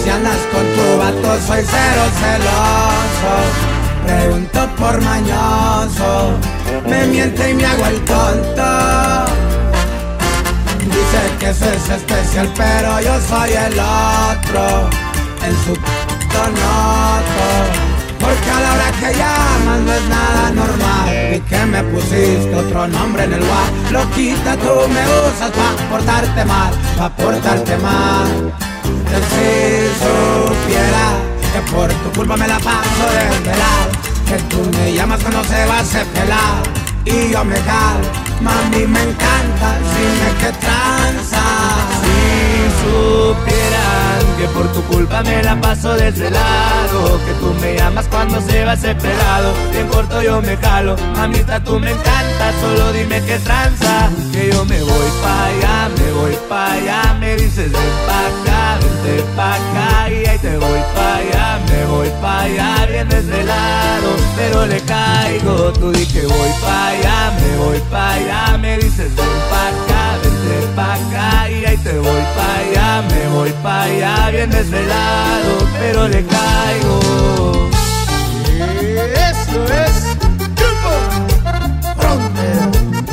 si andas con tu vato soy cero celoso. Pregunto por mañoso, me miente y me hago el tonto. Dice que eso es especial, pero yo soy el otro. En su noto, porque a la hora que llamas no es nada normal. Y que me pusiste otro nombre en el WhatsApp. Loquita, tú me usas pa' portarte mal, pa' portarte mal. Yo si supiera que por tu culpa me la paso desvelado, que tú me llamas cuando se va a hacer pelado y yo me jalo. Mami, me encanta, dime qué tranza. Si supieran que por tu culpa me la paso desvelado, que tú me llamas cuando se va ese pelado, bien corto yo me jalo. Mamita, tú me encanta, solo dime qué tranza. Que yo me voy pa' allá, me voy pa' allá. Me dices ven pa' acá, vente pa' acá. Y ahí te voy pa' allá, me voy pa' allá. Bien desvelado, pero le caigo. Tú di que voy pa' allá, me voy pa' allá. Me dices ven pa' acá, vente pa' acá. Y ahí te voy pa' allá, me voy pa' allá. Bien desvelado, pero le caigo. Eso es Grupo Frontera.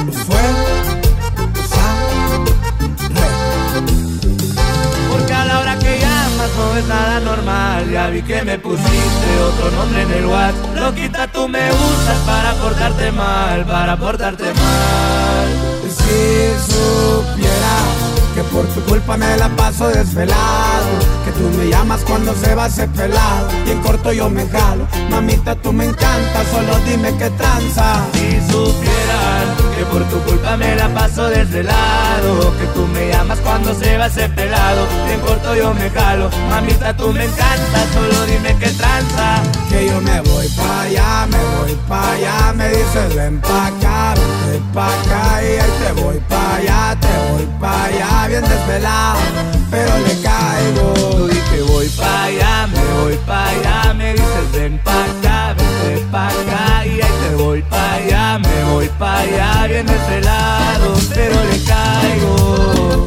Porque a la hora que llamas no es nada normal. Ya vi que me pusiste otro nombre en el WhatsApp. Loquita, tú me usas para portarte mal, para portarte mal. Si supiera que por tu culpa me la paso desvelado, que tú me llamas cuando se va ese pelado, bien corto yo me jalo. Mamita, tú me encanta, solo dime qué tranza. Si supieran que por tu culpa me la paso desvelado, que tú me llamas cuando se va ese pelado, bien corto yo me jalo. Mamita, tú me encanta, solo dime qué tranza. Que yo me voy pa' allá, me voy pa' allá. Me dices ven pa' acá, vente pa' acá. Y ahí te voy pa' allá, te voy pa' allá. Bien desvelado, pero le caigo. Tú di que voy pa' allá, me voy pa' allá. Me dices ven pa' acá, vente pa' acá. Y ahí te voy pa' allá, me voy pa' allá. Bien desvelado, pero le caigo.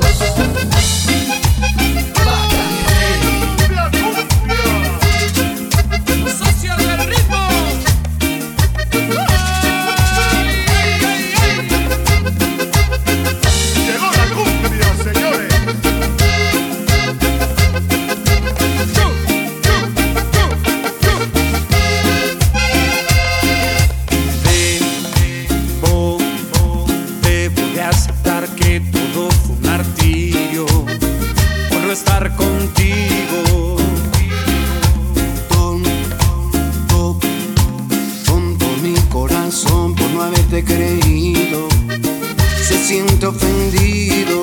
Estar contigo, tonto mi corazón por no haberte creído, se siente ofendido.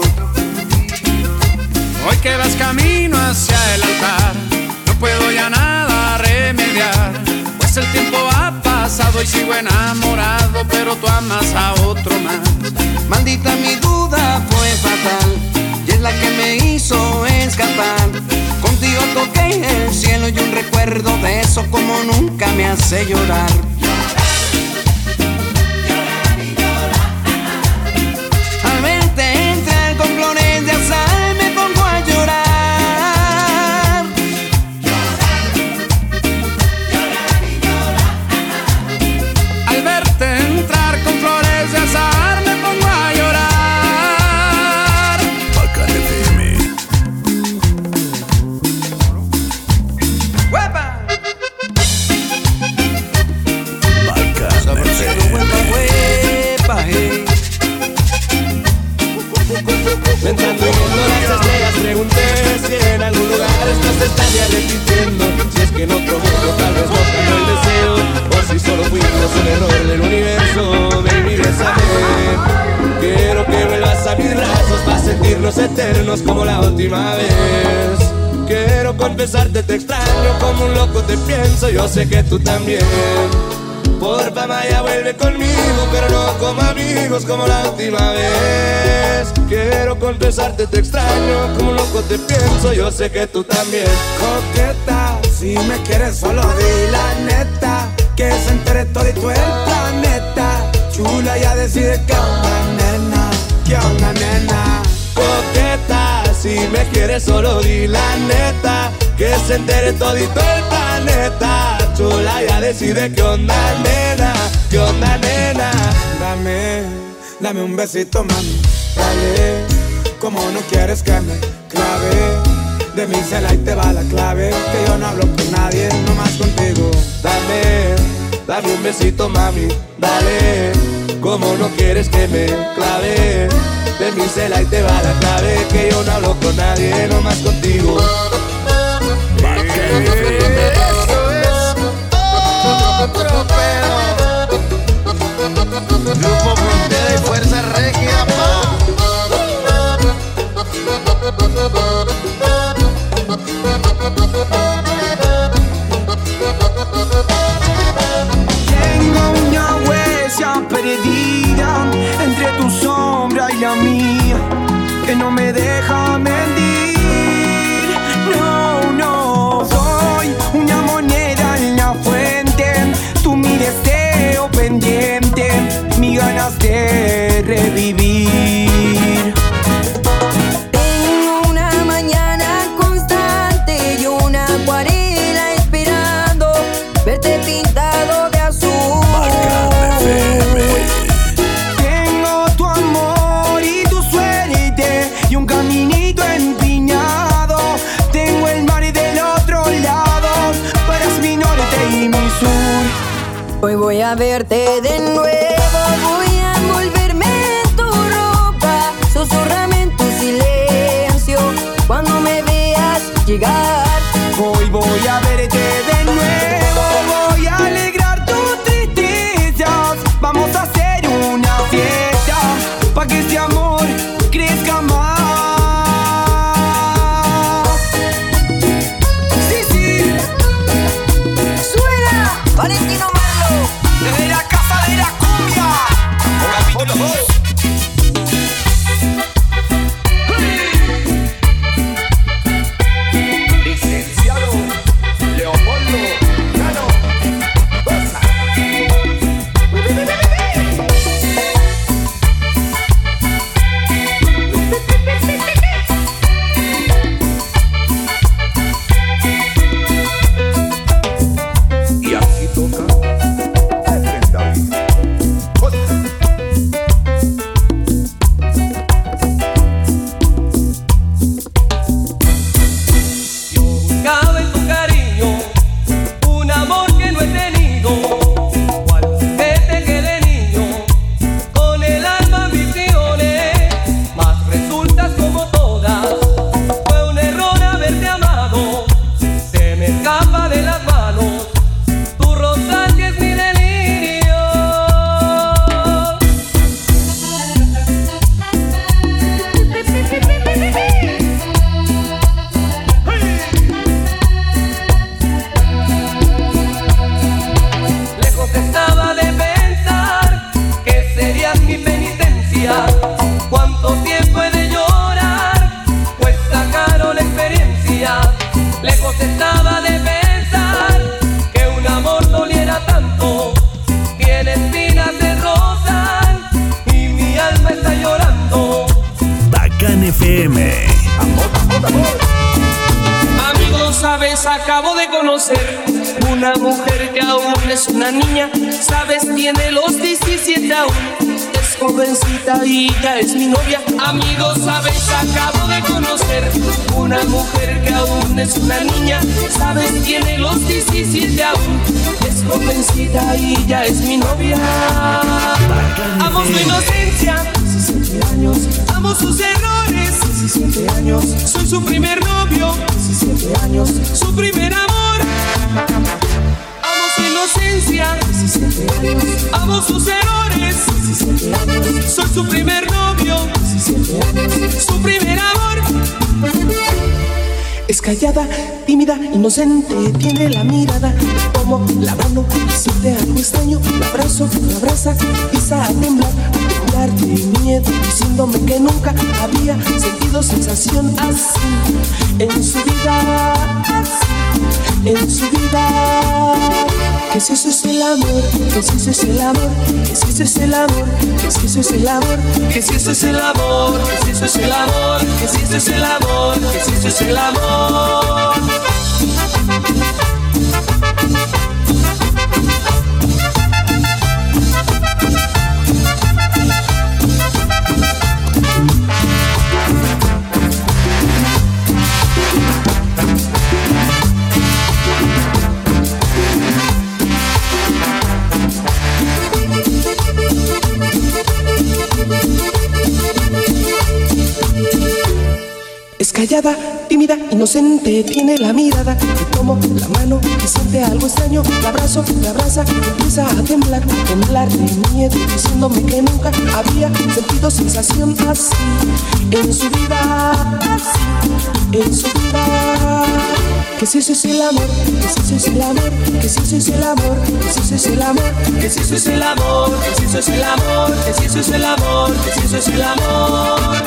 Hoy que vas camino hacia el altar, no puedo ya nada remediar, pues el tiempo ha pasado y sigo enamorado, pero tú amas a otro más. Maldita mi duda fue fatal, y es la que me hizo escapar. Contigo toqué el cielo y un recuerdo de eso como nunca me hace llorar. Al verte entrar con flores de azahar me pongo a llorar. Al verte entrar con flores de azahar me pongo a llorar. Mientras viendo las estrellas pregunté si en algún lugar esto se estaría repitiendo. Si es que en otro mundo tal vez nos ganó el deseo, o si solo fuimos un error del universo. Baby, bésame, quiero que vuelvas a mis brazos para sentirnos eternos como la última vez. Quiero confesarte, te extraño como un loco te pienso, yo sé que tú también. Porfa, Maya, vuelve conmigo, pero no como amigos como la última vez. Quiero confesarte, te extraño, como un loco te pienso, yo sé que tú también. Coqueta, si me quieres solo di la neta, que se entere todito el planeta. Chula, ya decide qué onda, nena, qué onda, nena. Coqueta, si me quieres solo di la neta, que se entere todito el planeta. Chula, ya decide qué onda, nena, qué onda, nena. Dame un besito, mami, dale. Como no quieres que me clave, de mi cela y te va la clave. Que yo no hablo con nadie, nomás contigo. Dame un besito, mami, dale. Como no quieres que me clave, de mi cela y te va la clave. Que yo no hablo con nadie, nomás contigo. Eso es otro pedo. Grupo Frontera y Fuerza Regia, Tengo una huella perdida entre tu sombra y la mía, que no me deja mentir. No, soy una moneda en la fuente, tú mi deseo pendiente, mis ganas de revivir. Tengo una mañana constante y una acuarela esperando verte pintado de azul. Tengo tu amor y tu suerte y un caminito empinado. Tengo el mar del otro lado, tú eres mi norte y mi sur. Hoy voy a verte de nuevo, voy a envolverme en tu ropa, susurrame en tu silencio cuando me veas llegar. Hoy voy a verte de nuevo, voy a alegrar tus tristezas. Vamos a hacer una fiesta pa' que este amor crezca más. Sí, ¡Suena! Valentino Marlo. desde la casa de la cumbia, capítulo 2. Licenciado Leopoldo Cano. Y aquí toca Efren David. Yo buscaba en tu cariño un amor que no he tenido, cual juguete que de niño con el alma ambicioné, mas resultas como todas, fue un error haberte amado, se me escapa de las manos, tu rosa que es mi delirio. Lejos estaba de pensar que serías mi penitencia. Cuánto tiempo he de llorar, pues sacaron la experiencia. Lejos estaba de pensar que un amor doliera tanto. Tiene espinas de rosas y mi alma está llorando. Bacán FM. Amigos, sabes, acabo de conocer una mujer que aún es una niña. Sabes, tiene los 17 aún, es jovencita y ya es mi novia. Amigos, sabes, acabo de conocer una mujer que aún es una niña. Sabes, tiene los 17 aún, es jovencita y ya es mi novia. Amo su inocencia, 17 años, amo sus errores, 17 años, soy su primer novio, 17 años, su primer amor. Amo su inocencia, 17 años, amo sus errores, 17 años, soy su primer novio, 17 años, su primer amor. Es callada, tímida, inocente, tiene la mirada como la mano, siente algo extraño, la abrazo, la abraza, empieza a temblar de miedo, diciéndome que nunca había sentido sensación así en su vida, así en su vida. Que si eso es el amor, que si eso es el amor, que si eso es el amor, que si eso es el amor, que si eso es el amor, que si eso es el amor, que si eso es el amor, que si eso es el amor. Callada, tímida, inocente, tiene la mirada. Le tomo la mano y siente algo extraño. La abrazo, me abraza, empieza a temblar de miedo, diciéndome que nunca había sentido sensación así en su vida, así en su vida. Que si eso es el amor, que si eso es el amor, que si eso es el amor, que si eso es el amor, que si eso es el amor, que si eso es el amor, que si eso es el amor, que si eso es el amor.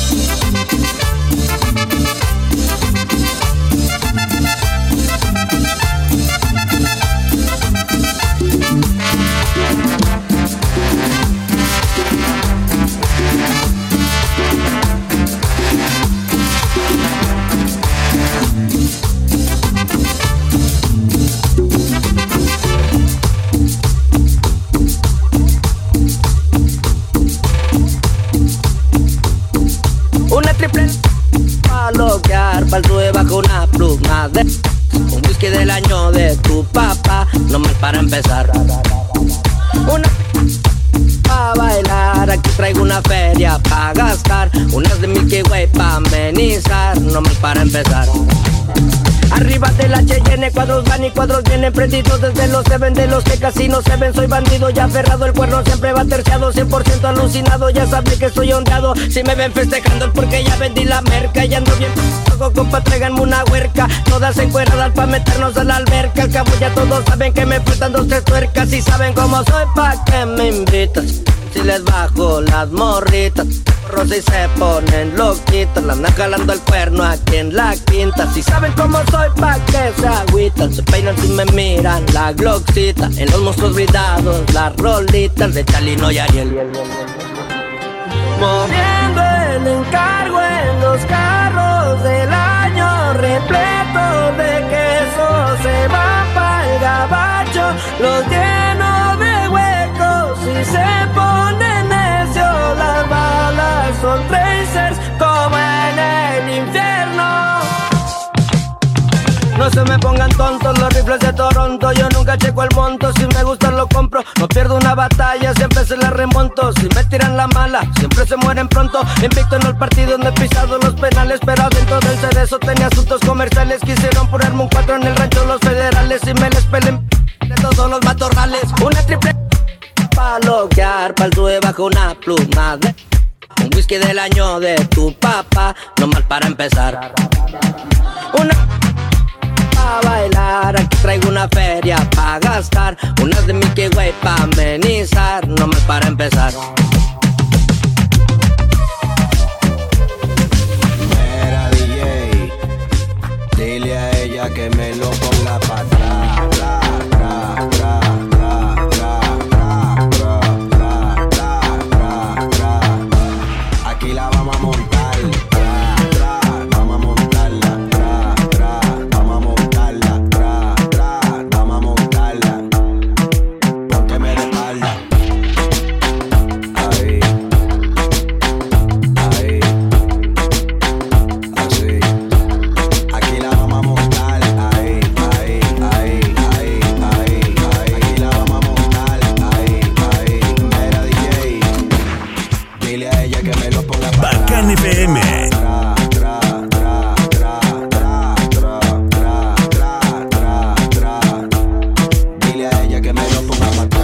Pa'l sube bajo una pluma de un whisky del año de tu papá, no mal para empezar. Una pa' bailar, aquí traigo una feria pa' gastar, unas de Milky Way pa' amenizar, no mal para empezar. Arriba de la Cheyenne, cuadros van y cuadros vienen prendidos desde los 7 de los que casi no se ven. Soy bandido ya aferrado, el cuerno siempre va terciado, 100% alucinado, ya sabe que estoy ondeado. Si me ven festejando es porque ya vendí la merca y ando bien compa, tráiganme una huerca, todas encueradas pa' meternos a la alberca. Al cabo ya todos saben que me faltan 2, 3 tuercas y saben cómo soy pa' que me invitas. Si les bajo las morritas, rosa y se ponen loquitas, la andan jalando el cuerno aquí en la quinta. Si saben cómo soy pa' que se agüitan, se peinan si me miran la glocksita, en los monstruos bridados las rolitas de Chalino y Ariel. Moviendo el encargo en los carros del año, repleto de queso, se va pa'l gabacho, los lleno de huecos y se ponen necios. Las balas son tracers como en el infierno. No se me pongan tontos los rifles de Toronto, yo nunca checo el monto, si me gusta lo compro, no pierdo una batalla, siempre se la remonto. Si me tiran la mala, siempre se mueren pronto. Invicto en los partidos, no he pisado los penales, pero adentro del cerezo tenía asuntos comerciales. Quisieron ponerme un 4 en el rancho los federales y me les pelen de todos los matorrales. Una triple pa' loquear, pa'l sube bajo una pluma de un whisky del año de tu papá, no mal para empezar. Una pa' bailar, aquí traigo una feria pa' gastar, unas de Milky Way pa' amenizar, no mal para empezar. Mira DJ, dile a ella que me lo ponga pa' atrás, tra, tra, tra, tra, tra, tra, tra, tra, tra. Aquí la vamos a montar. Dile a ella que me lo ponga pa'